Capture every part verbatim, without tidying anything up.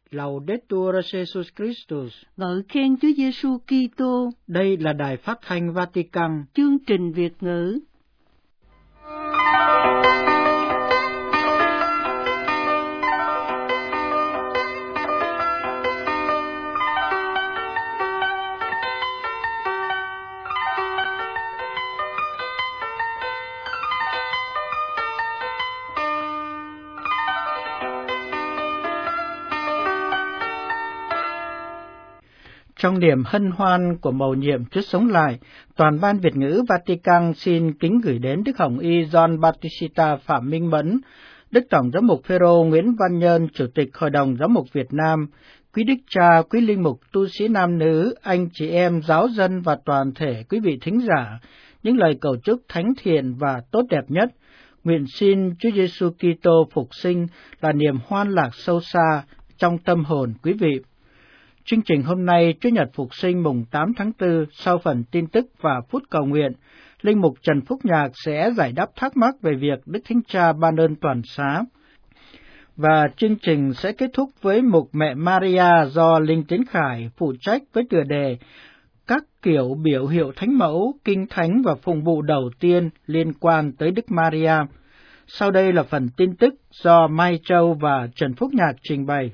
Laudetur Jesus Christus. Ngợi khen Chúa Giêsu Kitô. Đây là đài phát thanh Vatican. Chương trình Việt ngữ. Trong niềm hân hoan của mầu nhiệm Chúa sống lại, toàn ban Việt ngữ Vatican xin kính gửi đến Đức Hồng Y John Bautista Phạm Minh Mẫn, Đức Tổng Giám mục Phêrô Nguyễn Văn Nhơn, Chủ tịch Hội đồng Giám mục Việt Nam, quý Đức Cha, quý linh mục, tu sĩ nam nữ, anh chị em, giáo dân và toàn thể quý vị thính giả, những lời cầu chúc thánh thiện và tốt đẹp nhất. Nguyện xin Chúa Giêsu Kitô phục sinh là niềm hoan lạc sâu xa trong tâm hồn quý vị. Chương trình hôm nay, Chủ nhật Phục sinh mùng tám tháng tư, sau phần tin tức và phút cầu nguyện, linh mục Trần Phúc Nhạc sẽ giải đáp thắc mắc về việc Đức Thánh Cha ban ơn toàn xá. Và chương trình sẽ kết thúc với mục Mẹ Maria do Linh Tiến Khải phụ trách với tựa đề các kiểu biểu hiệu thánh mẫu, kinh thánh và phụng vụ đầu tiên liên quan tới Đức Maria. Sau đây là phần tin tức do Mai Châu và Trần Phúc Nhạc trình bày.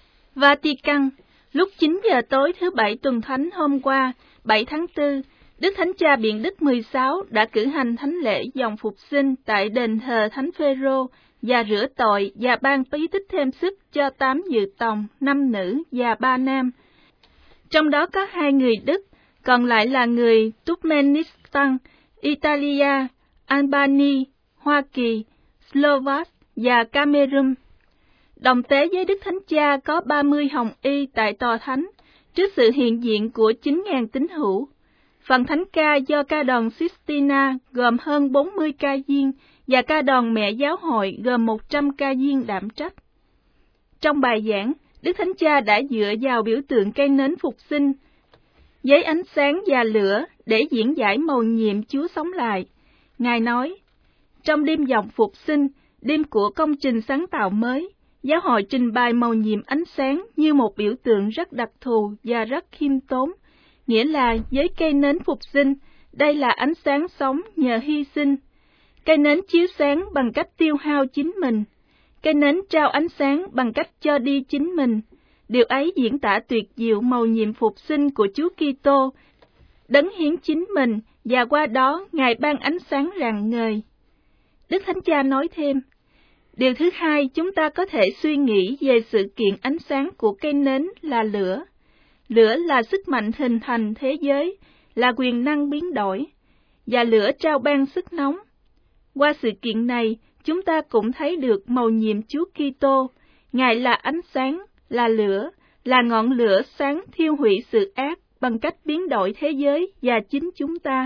Vatican. Lúc chín giờ tối thứ Bảy tuần thánh hôm qua, bảy tháng tư, Đức Thánh Cha Biển Đức mười sáu đã cử hành thánh lễ dòng phục sinh tại đền thờ Thánh Phêrô và rửa tội và ban bí tích thêm sức cho tám dự tòng, năm nữ và ba nam. Trong đó có hai người Đức, còn lại là người Turkmenistan, Italia, Albania, Hoa Kỳ, Slovak và Cameroon. Đồng tế với Đức Thánh Cha có ba mươi hồng y tại tòa thánh, trước sự hiện diện của chín nghìn tín hữu. Phần thánh ca do ca đoàn Sistina gồm hơn bốn mươi ca viên và ca đoàn Mẹ Giáo hội gồm một trăm ca viên đảm trách. Trong bài giảng, Đức Thánh Cha đã dựa vào biểu tượng cây nến phục sinh, với ánh sáng và lửa để diễn giải mầu nhiệm Chúa sống lại. Ngài nói, trong đêm dòng phục sinh, đêm của công trình sáng tạo mới, Giáo hội trình bày mầu nhiệm ánh sáng như một biểu tượng rất đặc thù và rất khiêm tốn, nghĩa là với cây nến phục sinh, đây là ánh sáng sống nhờ hy sinh. Cây nến chiếu sáng bằng cách tiêu hao chính mình. Cây nến trao ánh sáng bằng cách cho đi chính mình. Điều ấy diễn tả tuyệt diệu mầu nhiệm phục sinh của Chúa Kitô, đấng hiến chính mình và qua đó Ngài ban ánh sáng rạng ngời. Đức Thánh Cha nói thêm, điều thứ hai chúng ta có thể suy nghĩ về sự kiện ánh sáng của cây nến là lửa. Lửa là sức mạnh hình thành thế giới, là quyền năng biến đổi, và lửa trao ban sức nóng. Qua sự kiện này, chúng ta cũng thấy được mầu nhiệm Chúa Kitô. Ngài là ánh sáng, là lửa, là ngọn lửa sáng thiêu hủy sự ác bằng cách biến đổi thế giới và chính chúng ta.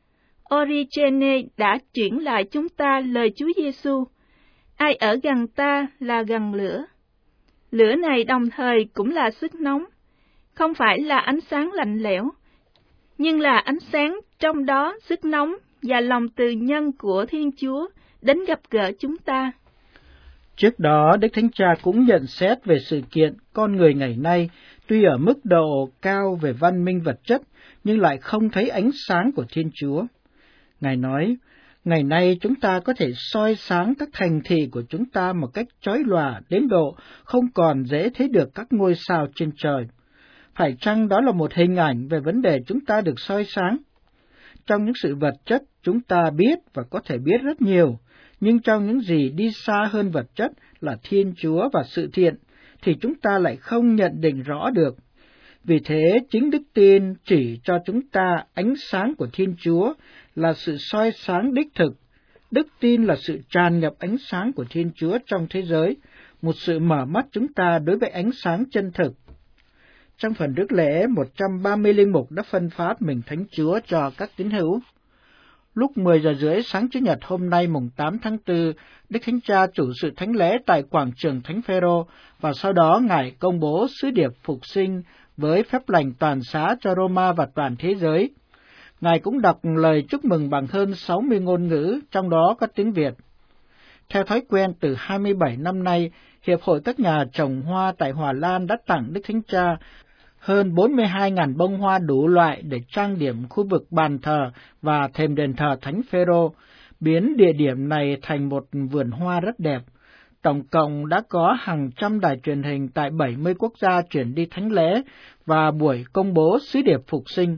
Origene đã chuyển lại chúng ta lời Chúa Giêsu. Ai ở gần ta là gần lửa. Lửa này đồng thời cũng là sức nóng, không phải là ánh sáng lạnh lẽo, nhưng là ánh sáng trong đó sức nóng và lòng từ nhân của Thiên Chúa đến gặp gỡ chúng ta. Trước đó, Đức Thánh Cha cũng nhận xét về sự kiện con người ngày nay tuy ở mức độ cao về văn minh vật chất, nhưng lại không thấy ánh sáng của Thiên Chúa. Ngài nói, ngày nay chúng ta có thể soi sáng các thành thị của chúng ta một cách chói lòa đến độ không còn dễ thấy được các ngôi sao trên trời. Phải chăng đó là một hình ảnh về vấn đề chúng ta được soi sáng? Trong những sự vật chất, chúng ta biết và có thể biết rất nhiều, nhưng trong những gì đi xa hơn vật chất là Thiên Chúa và sự thiện, thì chúng ta lại không nhận định rõ được. Vì thế, chính đức tin chỉ cho chúng ta ánh sáng của Thiên Chúa là sự soi sáng đích thực. Đức tin là sự tràn ngập ánh sáng của Thiên Chúa trong thế giới, một sự mở mắt chúng ta đối với ánh sáng chân thực. Trong phần rước lễ, một trăm ba mươi linh mục đã phân phát mình Thánh Chúa cho các tín hữu. Lúc mười giờ rưỡi sáng Chủ nhật hôm nay mùng tám tháng tư, Đức Thánh Cha chủ sự thánh lễ tại quảng trường Thánh Phêrô và sau đó Ngài công bố sứ điệp phục sinh với phép lành toàn xá cho Roma và toàn thế giới. Ngài cũng đọc lời chúc mừng bằng hơn sáu mươi ngôn ngữ, trong đó có tiếng Việt. Theo thói quen từ hai mươi bảy năm nay, Hiệp hội các nhà trồng hoa tại Hòa Lan đã tặng Đức Thánh Cha hơn bốn mươi hai nghìn bông hoa đủ loại để trang điểm khu vực bàn thờ và thềm đền thờ Thánh Phêrô, biến địa điểm này thành một vườn hoa rất đẹp. Tổng cộng đã có hàng trăm đài truyền hình tại bảy mươi quốc gia chuyển đi thánh lễ và buổi công bố sứ điệp phục sinh.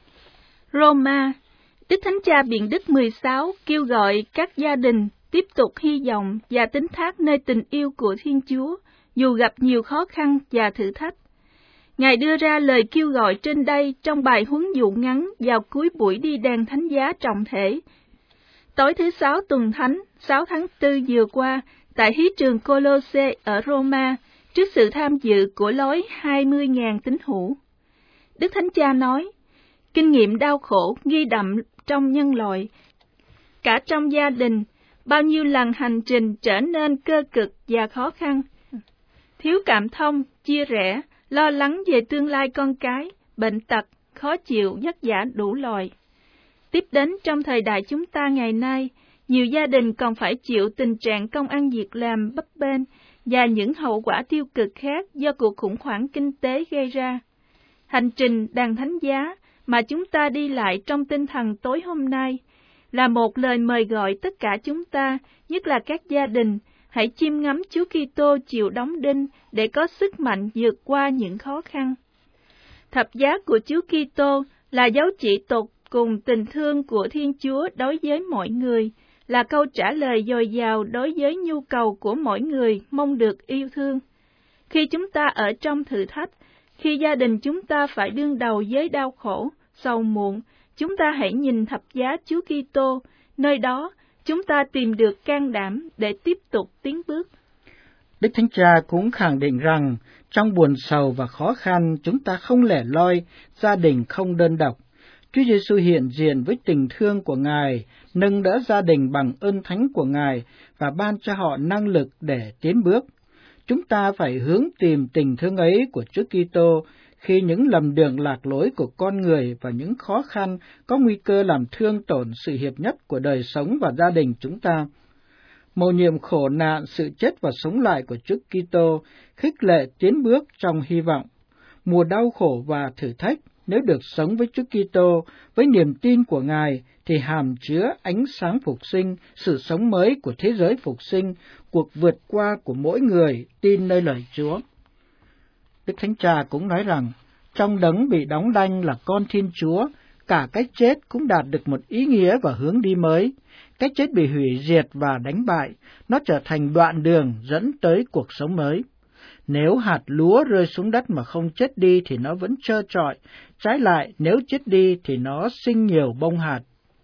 Roma, Đức Thánh Cha Biển Đức mười sáu kêu gọi các gia đình tiếp tục hy vọng và tín thác nơi tình yêu của Thiên Chúa, dù gặp nhiều khó khăn và thử thách. Ngài đưa ra lời kêu gọi trên đây trong bài huấn dụ ngắn vào cuối buổi đi đàn thánh giá trọng thể. Tối thứ Sáu tuần thánh, sáu tháng tư vừa qua, tại hí trường Colosse ở Roma, trước sự tham dự của lối hai mươi nghìn tín hữu. Đức Thánh Cha nói, kinh nghiệm đau khổ ghi đậm trong nhân loại, cả trong gia đình, bao nhiêu lần hành trình trở nên cơ cực và khó khăn. Thiếu cảm thông, chia rẽ, lo lắng về tương lai con cái, bệnh tật, khó chịu, vất vả đủ loại. Tiếp đến trong thời đại chúng ta ngày nay, nhiều gia đình còn phải chịu tình trạng công ăn việc làm bấp bênh và những hậu quả tiêu cực khác do cuộc khủng hoảng kinh tế gây ra. Hành trình đàn thánh giá mà chúng ta đi lại trong tinh thần tối hôm nay là một lời mời gọi tất cả chúng ta, nhất là các gia đình, hãy chiêm ngắm Chúa Kitô chịu đóng đinh để có sức mạnh vượt qua những khó khăn. Thập giá của Chúa Kitô là dấu chỉ tột cùng tình thương của Thiên Chúa đối với mọi người, là câu trả lời dồi dào đối với nhu cầu của mỗi người mong được yêu thương. Khi chúng ta ở trong thử thách, khi gia đình chúng ta phải đương đầu với đau khổ, sầu muộn, chúng ta hãy nhìn thập giá Chúa Kitô, nơi đó chúng ta tìm được can đảm để tiếp tục tiến bước. Đức Thánh Cha cũng khẳng định rằng, trong buồn sầu và khó khăn, chúng ta không lẻ loi, gia đình không đơn độc. Chúa Giêsu hiện diện với tình thương của Ngài, nâng đỡ gia đình bằng ơn thánh của Ngài và ban cho họ năng lực để tiến bước. Chúng ta phải hướng tìm tình thương ấy của Chúa Kitô khi những lầm đường lạc lối của con người và những khó khăn có nguy cơ làm thương tổn sự hiệp nhất của đời sống và gia đình chúng ta. Mầu nhiệm khổ nạn, sự chết và sống lại của Chúa Kitô khích lệ tiến bước trong hy vọng. Mùa đau khổ và thử thách, nếu được sống với Chúa Kitô, với niềm tin của Ngài, thì hàm chứa ánh sáng phục sinh, sự sống mới của thế giới phục sinh, cuộc vượt qua của mỗi người tin nơi lời Chúa. Đức Thánh Cha cũng nói rằng, trong đấng bị đóng đanh là con Thiên Chúa, cả cái chết cũng đạt được một ý nghĩa và hướng đi mới. Cái chết bị hủy diệt và đánh bại, nó trở thành đoạn đường dẫn tới cuộc sống mới. Nếu hạt lúa rơi xuống đất mà không chết đi thì nó vẫn trơ trọi, trái lại nếu chết đi thì nó sinh nhiều bông hạt.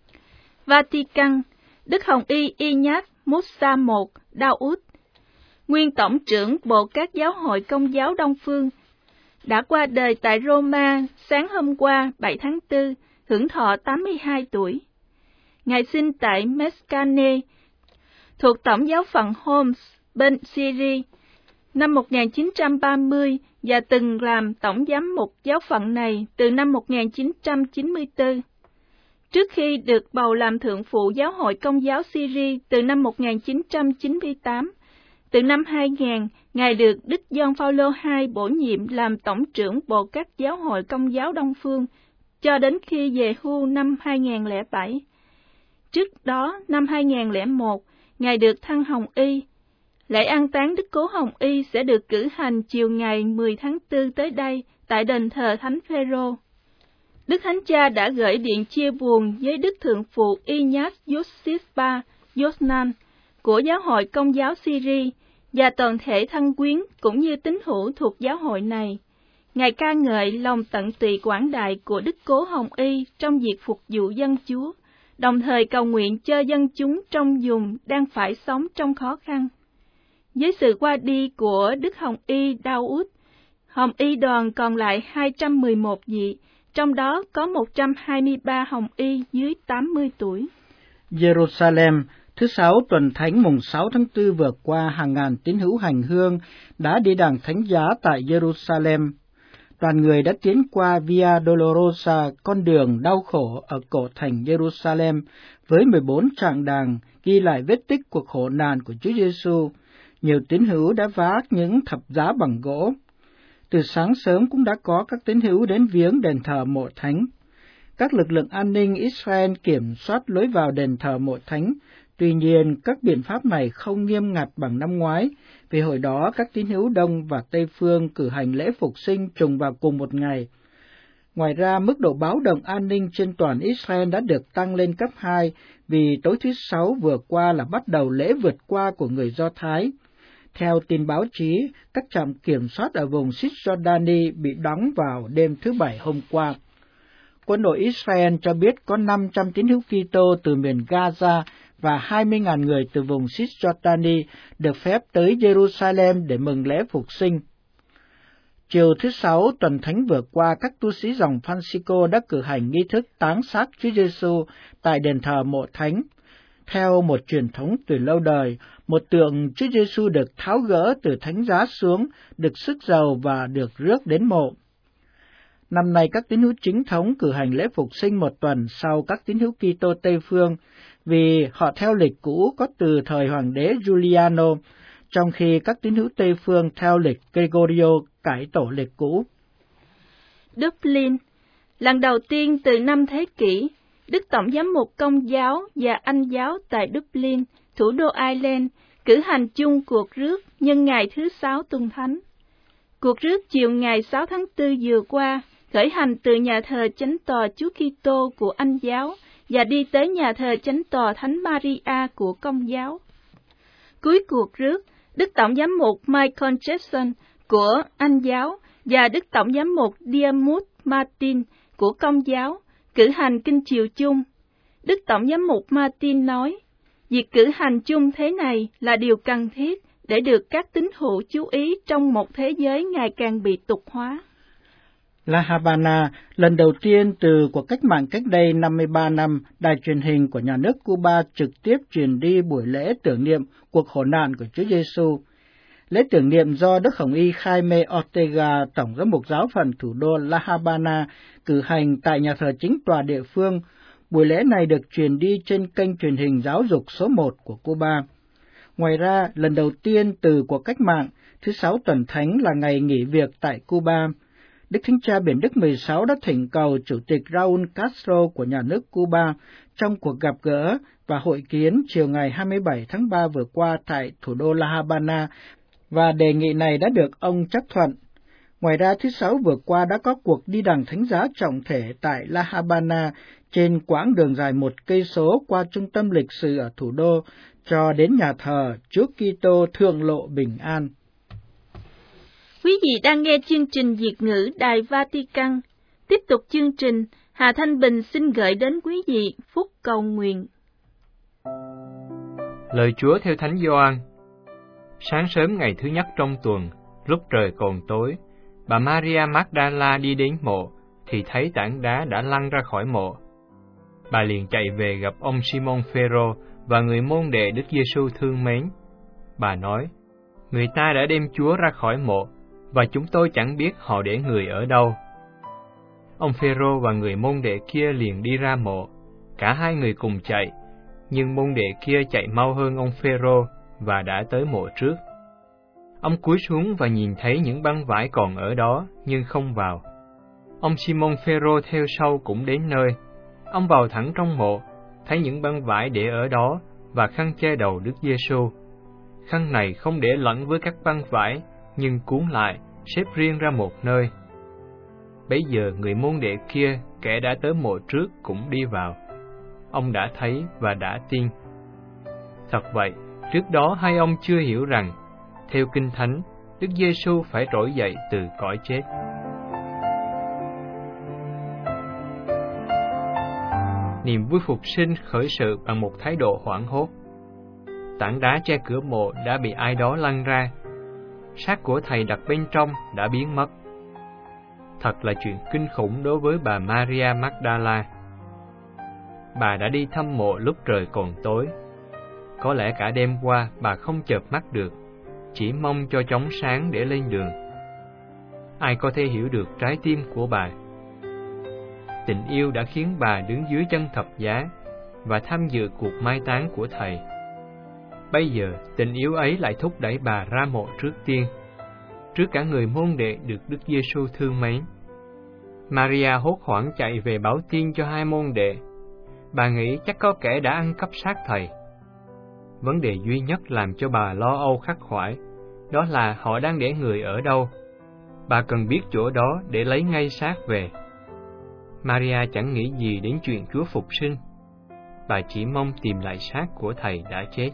Vatican, Đức Hồng Y Ignaz Musa một Daoud, nguyên tổng trưởng Bộ các giáo hội Công giáo Đông Phương, đã qua đời tại Roma sáng hôm qua bảy tháng tư, hưởng thọ tám mươi hai tuổi. Ngài sinh tại Mescane, thuộc Tổng giáo phận Homs, bên Syria, năm một nghìn chín trăm ba mươi và từng làm tổng giám mục giáo phận này từ năm một nghìn chín trăm chín mươi tư. Trước khi được bầu làm thượng phụ giáo hội Công giáo Syria từ năm một nghìn chín trăm chín mươi tám, từ năm hai nghìn, Ngài được Đức Gioan Phaolô đệ nhị bổ nhiệm làm tổng trưởng Bộ các giáo hội Công giáo Đông Phương, cho đến khi về hưu năm hai nghìn lẻ bảy. Trước đó, năm hai nghìn lẻ một, Ngài được thăng Hồng Y. Lễ an táng Đức Cố Hồng Y sẽ được cử hành chiều ngày mười tháng tư tới đây tại đền thờ Thánh Phêrô. Đức Thánh Cha đã gửi điện chia buồn với Đức Thượng phụ Ignaz Yosisba Yosnan của Giáo hội Công giáo Syria và toàn thể thân quyến cũng như tín hữu thuộc giáo hội này. Ngài ca ngợi lòng tận tụy quảng đại của Đức Cố Hồng Y trong việc phục vụ dân Chúa, đồng thời cầu nguyện cho dân chúng trong vùng đang phải sống trong khó khăn. Với sự qua đi của Đức Hồng Y Daoud, Hồng Y đoàn còn lại hai trăm mười một vị, trong đó có một trăm hai mươi ba Hồng Y dưới tám mươi tuổi. Jerusalem, thứ sáu tuần thánh mùng sáu tháng tư vừa qua, hàng ngàn tín hữu hành hương đã đi đàng thánh giá tại Jerusalem. Đoàn người đã tiến qua Via Dolorosa, con đường đau khổ ở cổ thành Jerusalem, với mười bốn tràng đàng ghi lại vết tích cuộc khổ nạn của Chúa Giêsu. Nhiều tín hữu đã vác những thập giá bằng gỗ. Từ sáng sớm cũng đã có các tín hữu đến viếng đền thờ mộ thánh. Các lực lượng an ninh Israel kiểm soát lối vào đền thờ mộ thánh. Tuy nhiên, các biện pháp này không nghiêm ngặt bằng năm ngoái, vì hồi đó các tín hữu Đông và Tây phương cử hành lễ phục sinh trùng vào cùng một ngày. Ngoài ra, mức độ báo động an ninh trên toàn Israel đã được tăng lên cấp hai vì tối thứ Sáu vừa qua là bắt đầu lễ vượt qua của người Do Thái. Theo tin báo chí, các trạm kiểm soát ở vùng Cisjordani bị đóng vào đêm thứ Bảy hôm qua. Quân đội Israel cho biết có năm trăm tín hữu Kitô từ miền Gaza và hai mươi nghìn người từ vùng Cisjordani được phép tới Jerusalem để mừng lễ phục sinh. Chiều thứ Sáu tuần thánh vừa qua, các tu sĩ dòng Francisco đã cử hành nghi thức táng xác Chúa Giêsu tại đền thờ mộ thánh. Theo một truyền thống từ lâu đời, một tượng Chúa Giêsu được tháo gỡ từ thánh giá xuống, được sức dầu và được rước đến mộ. Năm nay các tín hữu chính thống cử hành lễ phục sinh một tuần sau các tín hữu Kitô Tây phương, vì họ theo lịch cũ có từ thời hoàng đế Giuliano, trong khi các tín hữu Tây phương theo lịch Gregorio cải tổ lịch cũ. Dublin. Lần đầu tiên từ năm thế kỷ, Đức Tổng giám mục Công giáo và Anh giáo tại Dublin, thủ đô Ireland, cử hành chung cuộc rước nhân ngày thứ Sáu Tuần Thánh. Cuộc rước chiều ngày sáu tháng tư vừa qua khởi hành từ nhà thờ Chánh tòa Chúa Kitô của Anh giáo và đi tới nhà thờ Chánh tòa Thánh Maria của Công giáo. Cuối cuộc rước, Đức Tổng giám mục Michael Jackson của Anh giáo và Đức Tổng giám mục Diarmuid Martin của Công giáo cử hành kinh chiều chung. Đức Tổng giám mục Martin nói, việc cử hành chung thế này là điều cần thiết để được các tín hữu chú ý trong một thế giới ngày càng bị tục hóa. La Habana, lần đầu tiên từ cuộc cách mạng cách đây năm mươi ba năm, đài truyền hình của nhà nước Cuba trực tiếp truyền đi buổi lễ tưởng niệm cuộc khổ nạn của Chúa Giêsu. Lễ tưởng niệm do Đức Hồng Y Jaime Ortega, Tổng giám mục giáo phận thủ đô La Habana, cử hành tại nhà thờ chính tòa địa phương. Buổi lễ này được truyền đi trên kênh truyền hình giáo dục số một của Cuba. Ngoài ra, lần đầu tiên từ cuộc cách mạng, thứ Sáu Tuần Thánh là ngày nghỉ việc tại Cuba. Đức Thánh Cha Biển Đức mười sáu đã thỉnh cầu Chủ tịch Raúl Castro của nhà nước Cuba trong cuộc gặp gỡ và hội kiến chiều ngày hai mươi bảy tháng ba vừa qua tại thủ đô La Habana, và đề nghị này đã được ông chấp thuận. Ngoài ra, thứ Sáu vừa qua đã có cuộc đi đằng thánh giá trọng thể tại La Habana trên quãng đường dài một cây số qua trung tâm lịch sử ở thủ đô cho đến nhà thờ Chúa Kitô Thượng Lộ Bình An. Quý vị đang nghe chương trình Việt ngữ Đài Vatican. Tiếp tục chương trình, Hà Thanh Bình xin gửi đến quý vị phúc cầu nguyện. Lời Chúa theo Thánh Gioan. Sáng sớm ngày thứ nhất trong tuần, lúc trời còn tối, bà Maria Magdala đi đến mộ, thì thấy tảng đá đã lăn ra khỏi mộ. Bà liền chạy về gặp ông Simon Phêrô và người môn đệ Đức Giêsu thương mến. Bà nói, người ta đã đem Chúa ra khỏi mộ, và chúng tôi chẳng biết họ để người ở đâu. Ông Phêrô và người môn đệ kia liền đi ra mộ, cả hai người cùng chạy, nhưng môn đệ kia chạy mau hơn ông Phêrô và đã tới mộ trước. Ông cúi xuống và nhìn thấy những băng vải còn ở đó, nhưng không vào. Ông Simon Phêrô theo sau cũng đến nơi. Ông vào thẳng trong mộ, thấy những băng vải để ở đó và khăn che đầu Đức Giêsu. Khăn này không để lẫn với các băng vải, nhưng cuốn lại, xếp riêng ra một nơi. Bấy giờ người môn đệ kia, kẻ đã tới mộ trước, cũng đi vào. Ông đã thấy và đã tin. Thật vậy, trước đó hai ông chưa hiểu rằng, theo Kinh Thánh, Đức Giêsu phải trỗi dậy từ cõi chết. Niềm vui phục sinh khởi sự bằng một thái độ hoảng hốt. Tảng đá che cửa mộ đã bị ai đó lăn ra. Xác của thầy đặt bên trong đã biến mất. Thật là chuyện kinh khủng đối với bà Maria Magdala. Bà đã đi thăm mộ lúc trời còn tối. Có lẽ cả đêm qua bà không chợp mắt được, chỉ mong cho chóng sáng để lên đường. Ai có thể hiểu được trái tim của bà? Tình yêu đã khiến bà đứng dưới chân thập giá và tham dự cuộc mai táng của thầy. Bây giờ, tình yêu ấy lại thúc đẩy bà ra mộ trước tiên, trước cả người môn đệ được Đức Giêsu thương mến. Maria hốt hoảng chạy về báo tin cho hai môn đệ. Bà nghĩ chắc có kẻ đã ăn cắp xác thầy. Vấn đề duy nhất làm cho bà lo âu khắc khoải, đó là họ đang để người ở đâu. Bà cần biết chỗ đó để lấy ngay xác về. Maria chẳng nghĩ gì đến chuyện Chúa phục sinh. Bà chỉ mong tìm lại xác của thầy đã chết.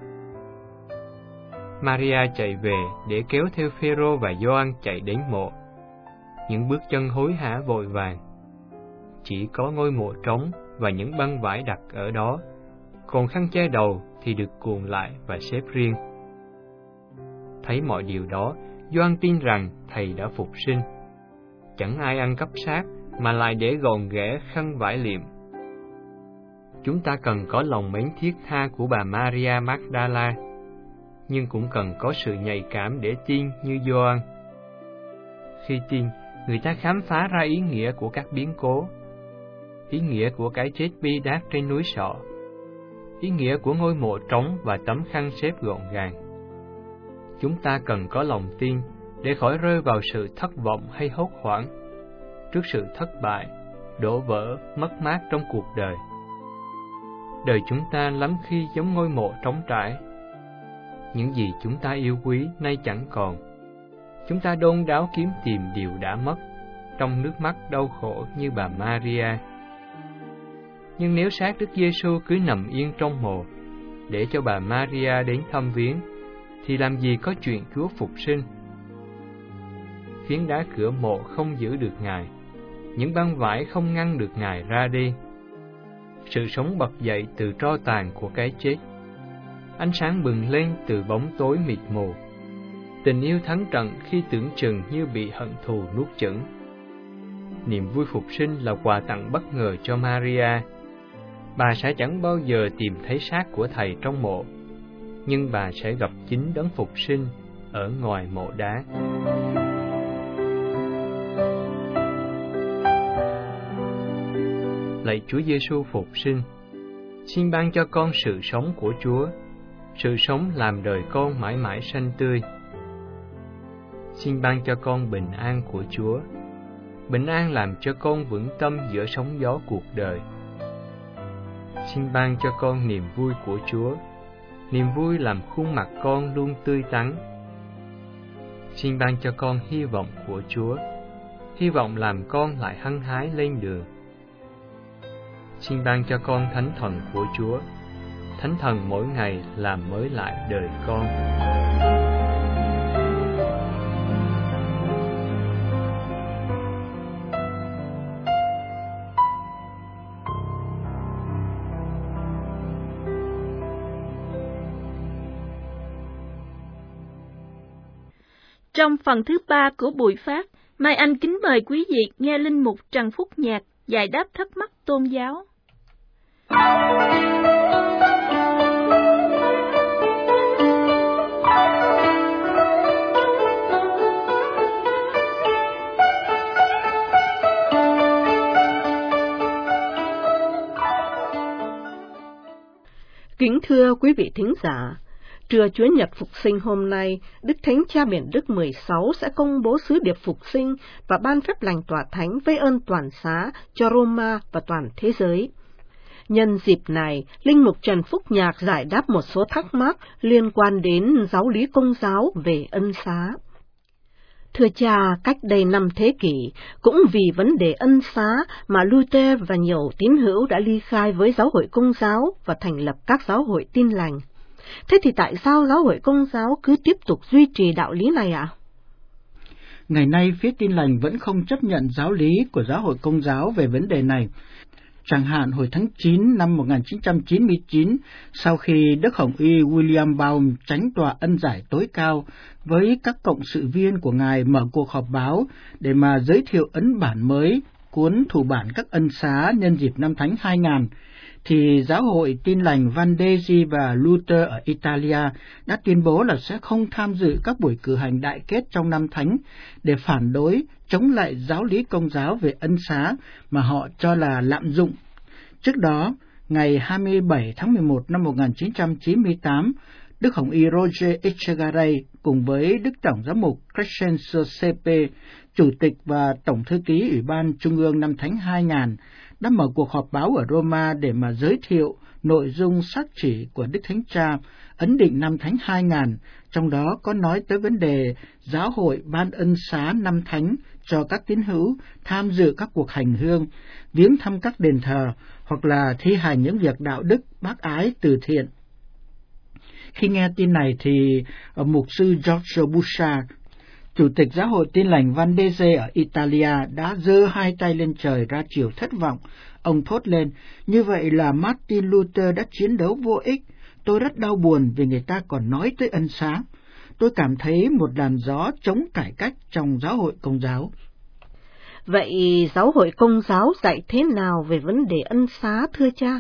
Maria chạy về để kéo theo Phêrô và Gioan chạy đến mộ. Những bước chân hối hả vội vàng. Chỉ có ngôi mộ trống và những băng vải đặt ở đó, còn khăn che đầu thì được cuộn lại và xếp riêng. Thấy mọi điều đó, Gioan tin rằng thầy đã phục sinh. Chẳng ai ăn cắp xác mà lại để gọn ghẽ khăn vải liệm. Chúng ta cần có lòng mến thiết tha của bà Maria Magdala, nhưng cũng cần có sự nhạy cảm để tin như Gioan. Khi tin, người ta khám phá ra ý nghĩa của các biến cố, ý nghĩa của cái chết bi đát trên núi Sọ, ý nghĩa của ngôi mộ trống và tấm khăn xếp gọn gàng. Chúng ta cần có lòng tin để khỏi rơi vào sự thất vọng hay hốt hoảng trước sự thất bại, đổ vỡ, mất mát trong cuộc đời. Đời chúng ta lắm khi giống ngôi mộ trống trải. Những gì chúng ta yêu quý nay chẳng còn. Chúng ta đôn đáo kiếm tìm điều đã mất, trong nước mắt đau khổ như bà Maria. Nhưng nếu xác Đức Giêsu cứ nằm yên trong mộ, để cho bà Maria đến thăm viếng, thì làm gì có chuyện Chúa phục sinh? Phiến đá cửa mộ không giữ được Ngài, những băng vải không ngăn được Ngài ra đi. Sự sống bật dậy từ tro tàn của cái chết, ánh sáng bừng lên từ bóng tối mịt mù. Tình yêu thắng trận khi tưởng chừng như bị hận thù nuốt chửng. Niềm vui phục sinh là quà tặng bất ngờ cho Maria. Bà sẽ chẳng bao giờ tìm thấy xác của thầy trong mộ, nhưng bà sẽ gặp chính đấng phục sinh ở ngoài mộ đá. Lạy Chúa Giêsu phục sinh, xin ban cho con sự sống của Chúa, sự sống làm đời con mãi mãi xanh tươi. Xin ban cho con bình an của Chúa, bình an làm cho con vững tâm giữa sóng gió cuộc đời. Xin ban cho con niềm vui của Chúa, niềm vui làm khuôn mặt con luôn tươi tắn. Xin ban cho con hy vọng của Chúa, hy vọng làm con lại hăng hái lên đường. Xin ban cho con thánh thần của Chúa, thánh thần mỗi ngày làm mới lại đời con. Trong phần thứ ba của buổi phát, Mai Anh kính mời quý vị nghe Linh Mục Trần Phúc Nhạc giải đáp thắc mắc tôn giáo. Kính thưa quý vị thính giả, trưa Chúa Nhật Phục sinh hôm nay, Đức Thánh Cha Biển Đức mười sáu sẽ công bố sứ điệp phục sinh và ban phép lành tòa thánh với ơn toàn xá cho Roma và toàn thế giới. Nhân dịp này, Linh Mục Trần Phúc Nhạc giải đáp một số thắc mắc liên quan đến giáo lý Công giáo về ân xá. Thưa cha, cách đây năm thế kỷ, cũng vì vấn đề ân xá mà Luther và nhiều tín hữu đã ly khai với giáo hội Công giáo và thành lập các giáo hội Tin lành. Thế thì tại sao giáo hội Công giáo cứ tiếp tục duy trì đạo lý này ạ? Ngày nay, phía Tin lành vẫn không chấp nhận giáo lý của giáo hội Công giáo về vấn đề này. Chẳng hạn hồi tháng chín năm một nghìn chín trăm chín mươi chín, sau khi Đức Hồng Y William Baum, chánh tòa ân giải tối cao, với các cộng sự viên của Ngài mở cuộc họp báo để mà giới thiệu ấn bản mới, cuốn thủ bản các ân xá nhân dịp năm Thánh hai nghìn, thì giáo hội Tin lành Valdesi và Luther ở Italia đã tuyên bố là sẽ không tham dự các buổi cử hành đại kết trong năm Thánh để phản đối, chống lại giáo lý Công giáo về ân xá mà họ cho là lạm dụng. Trước đó, ngày hai mươi bảy tháng mười một năm một nghìn chín trăm chín mươi tám, Đức Hồng Y Roger Echegaray cùng với Đức Tổng giám mục Crescencio Sepe, Chủ tịch và Tổng thư ký Ủy ban Trung ương Năm Thánh hai nghìn, đã mở cuộc họp báo ở Roma để mà giới thiệu nội dung xác chỉ của Đức Thánh Cha ấn định Năm Thánh hai nghìn, trong đó có nói tới vấn đề giáo hội ban ân xá Năm Thánh cho các tín hữu tham dự các cuộc hành hương, viếng thăm các đền thờ hoặc là thi hành những việc đạo đức, bác ái, từ thiện. Khi nghe tin này thì mục sư Giorgio Bussa, Chủ tịch Giáo hội Tin lành Valdese ở Italia, đã giơ hai tay lên trời ra chiều thất vọng. Ông thốt lên, như vậy là Martin Luther đã chiến đấu vô ích. Tôi rất đau buồn vì người ta còn nói tới ân xá. Tôi cảm thấy một làn gió chống cải cách trong giáo hội Công giáo. Vậy giáo hội Công giáo dạy thế nào về vấn đề ân xá, thưa cha?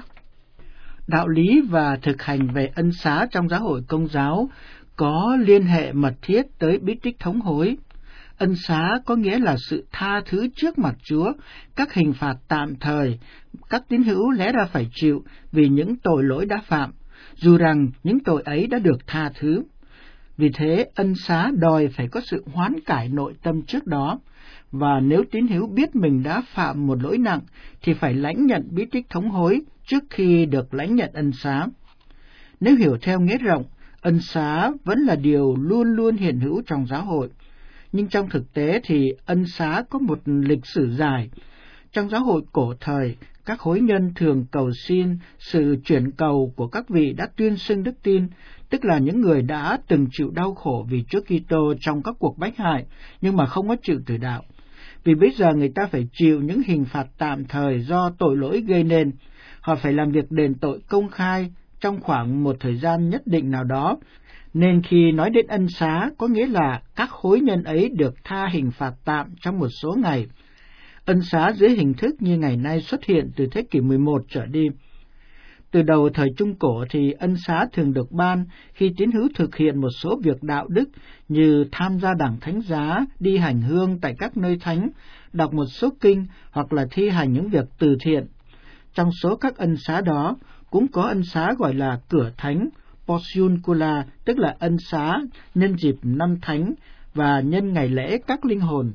Đạo lý và thực hành về ân xá trong giáo hội Công giáo có liên hệ mật thiết tới bí tích thống hối. Ân xá có nghĩa là sự tha thứ trước mặt Chúa, các hình phạt tạm thời các tín hữu lẽ ra phải chịu vì những tội lỗi đã phạm, dù rằng những tội ấy đã được tha thứ. Vì thế, ân xá đòi phải có sự hoán cải nội tâm trước đó, và nếu tín hữu biết mình đã phạm một lỗi nặng, thì phải lãnh nhận bí tích thống hối trước khi được lãnh nhận ân xá. Nếu hiểu theo nghĩa rộng, ân xá vẫn là điều luôn luôn hiện hữu trong giáo hội. Nhưng trong thực tế thì ân xá có một lịch sử dài. Trong giáo hội cổ thời, các hối nhân thường cầu xin sự chuyển cầu của các vị đã tuyên xưng đức tin, tức là những người đã từng chịu đau khổ vì Chúa Kitô trong các cuộc bách hại, nhưng mà không có chịu tử đạo. Vì bây giờ người ta phải chịu những hình phạt tạm thời do tội lỗi gây nên. Họ phải làm việc đền tội công khai trong khoảng một thời gian nhất định nào đó, nên khi nói đến ân xá có nghĩa là các hối nhân ấy được tha hình phạt tạm trong một số ngày. Ân xá dưới hình thức như ngày nay xuất hiện từ thế kỷ mười một trở đi. Từ đầu thời Trung Cổ thì ân xá thường được ban khi tín hữu thực hiện một số việc đạo đức như tham gia đảng thánh giá, đi hành hương tại các nơi thánh, đọc một số kinh hoặc là thi hành những việc từ thiện. Trong số các ân xá đó cũng có ân xá gọi là cửa thánh, Portiuncula, tức là ân xá nhân dịp năm thánh và nhân ngày lễ các linh hồn.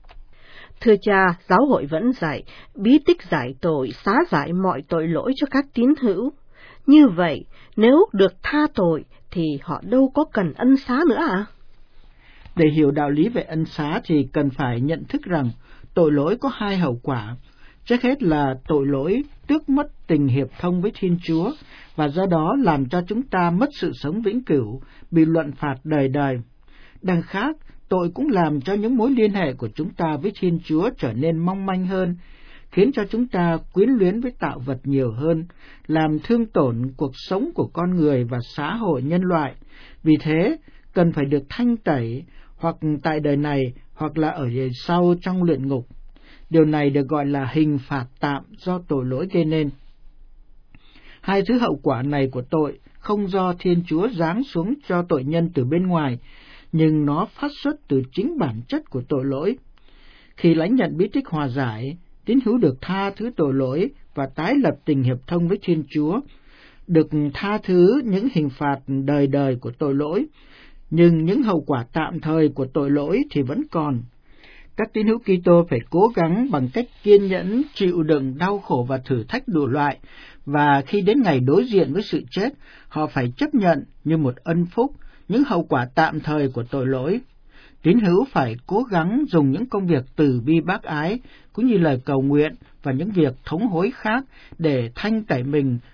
Thưa cha, giáo hội vẫn dạy bí tích giải tội, xá giải mọi tội lỗi cho các tín hữu. Như vậy, nếu được tha tội thì họ đâu có cần ân xá nữa à? Để hiểu đạo lý về ân xá thì cần phải nhận thức rằng tội lỗi có hai hậu quả. Trước hết là tội lỗi tước mất tình hiệp thông với Thiên Chúa, và do đó làm cho chúng ta mất sự sống vĩnh cửu, bị luận phạt đời đời. Đằng khác, tội cũng làm cho những mối liên hệ của chúng ta với Thiên Chúa trở nên mong manh hơn, khiến cho chúng ta quyến luyến với tạo vật nhiều hơn, làm thương tổn cuộc sống của con người và xã hội nhân loại. Vì thế, cần phải được thanh tẩy, hoặc tại đời này, hoặc là ở đời sau trong luyện ngục. Điều này được gọi là hình phạt tạm do tội lỗi gây nên. Hai thứ hậu quả này của tội không do Thiên Chúa giáng xuống cho tội nhân từ bên ngoài, nhưng nó phát xuất từ chính bản chất của tội lỗi. Khi lãnh nhận bí tích hòa giải, tín hữu được tha thứ tội lỗi và tái lập tình hiệp thông với Thiên Chúa, được tha thứ những hình phạt đời đời của tội lỗi, nhưng những hậu quả tạm thời của tội lỗi thì vẫn còn. Các tín hữu Kitô phải cố gắng bằng cách kiên nhẫn chịu đựng đau khổ và thử thách đủ loại, và khi đến ngày đối diện với sự chết, họ phải chấp nhận như một ân phúc những hậu quả tạm thời của tội lỗi. Tín hữu phải cố gắng dùng những công việc từ bi bác ái, cũng như lời cầu nguyện và những việc thống hối khác để thanh tẩy mình